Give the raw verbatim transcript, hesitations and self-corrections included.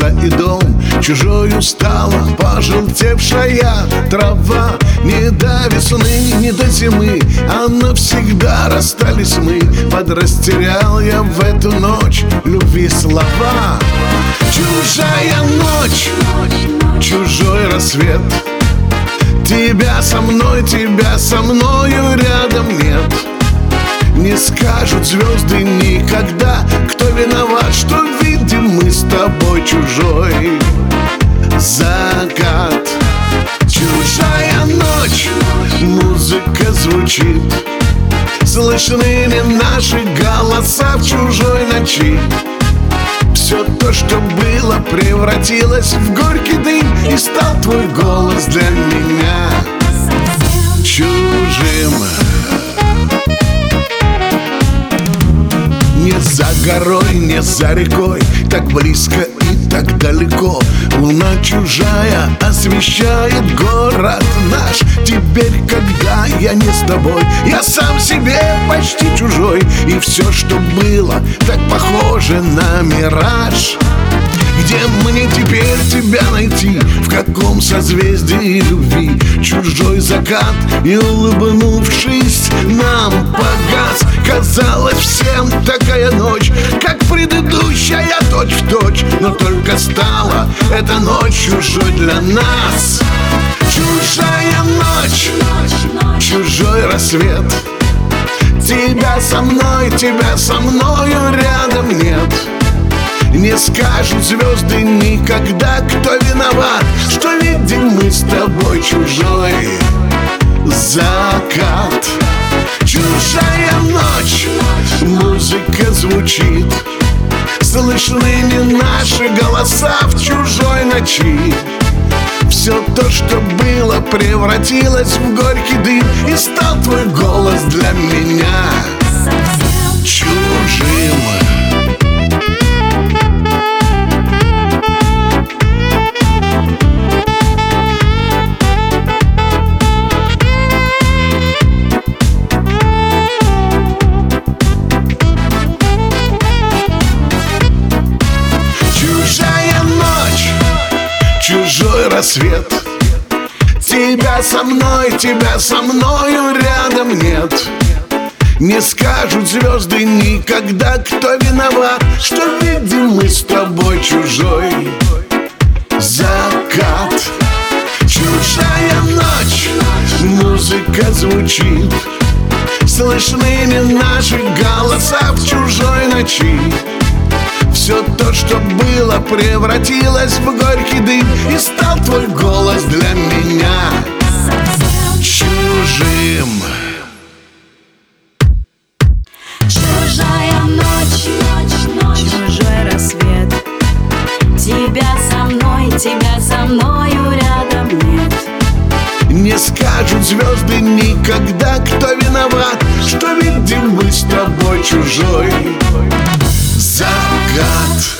улица и дом, чужой устала пожелтевшая трава. Не до весны, не до зимы, а навсегда расстались мы. Подрастерял я в эту ночь любви слова. Чужая ночь, чужой рассвет, тебя со мной, тебя со мною рядом нет. Не скажут звезды никогда, кто виноват, что видим мы с тобой чужой закат. Чужая ночь, музыка звучит, слышны ли наши голоса в чужой ночи. Все то, что было, превратилось в горький дым, и стал твой голос для меня чужим. Не за горой, не за рекой, так близко и так далеко. Луна чужая освещает город наш. Теперь, когда я не с тобой, я сам себе почти чужой. И все, что было, так похоже на мираж. Где мне теперь тебя найти? В каком созвездии любви? Чужой закат, и улыбнувшись нам погас. Казалось всем такая ночь, как предыдущая точь-в-точь, но только стала эта ночь чужой для нас. Чужая ночь, чужой рассвет, тебя со мной, тебя со мною рядом нет. Не скажут звезды никогда, кто виноват, что видим мы с тобой чужой закат. Чужая ночь, музыка звучит, слышны ли наши голоса в чужой ночи. Все то, что было, превратилось в горький дым, и стал твой голос для меня чужим. Чужой рассвет, тебя со мной, тебя со мною рядом нет. Не скажут звезды никогда, кто виноват, что видим мы с тобой чужой закат. Чужая ночь, музыка звучит, слышны ли наши голоса в чужой ночи. Все то, что было, превратилось в горький дым, и стал твой голос для меня чужим. Чужая ночь, ночь, ночь, чужой рассвет, тебя со мной, тебя со мною рядом нет. Не скажут звезды никогда, кто виноват, что видим мы с тобой чужой закат.